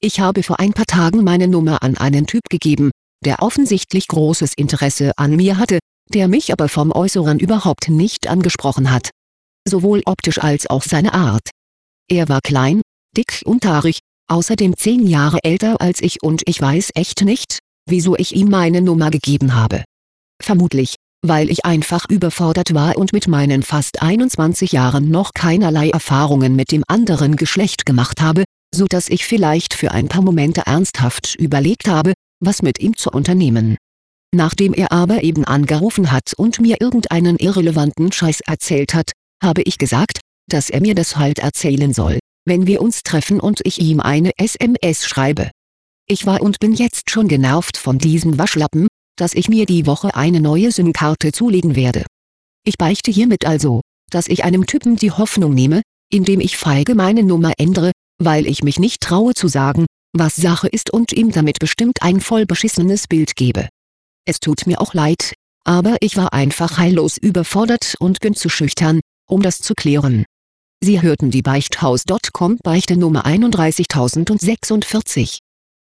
Ich habe vor ein paar Tagen meine Nummer an einen Typ gegeben, der offensichtlich großes Interesse an mir hatte, der mich aber vom Äußeren überhaupt nicht angesprochen hat. Sowohl optisch als auch seine Art. Er war klein, dick und haarig, außerdem 10 Jahre älter als ich und ich weiß echt nicht, wieso ich ihm meine Nummer gegeben habe. Vermutlich, weil ich einfach überfordert war und mit meinen fast 21 Jahren noch keinerlei Erfahrungen mit dem anderen Geschlecht gemacht habe, so dass ich vielleicht für ein paar Momente ernsthaft überlegt habe, was mit ihm zu unternehmen. Nachdem er aber eben angerufen hat und mir irgendeinen irrelevanten Scheiß erzählt hat, habe ich gesagt, dass er mir das halt erzählen soll, wenn wir uns treffen und ich ihm eine SMS schreibe. Ich war und bin jetzt schon genervt von diesem Waschlappen, dass ich mir die Woche eine neue SIM-Karte zulegen werde. Ich beichte hiermit also, dass ich einem Typen die Hoffnung nehme, indem ich feige meine Nummer ändere, weil ich mich nicht traue zu sagen, was Sache ist und ihm damit bestimmt ein voll beschissenes Bild gebe. Es tut mir auch leid, aber ich war einfach heillos überfordert und bin zu schüchtern, um das zu klären. Sie hörten die Beichthaus.com Beichte Nummer 31046.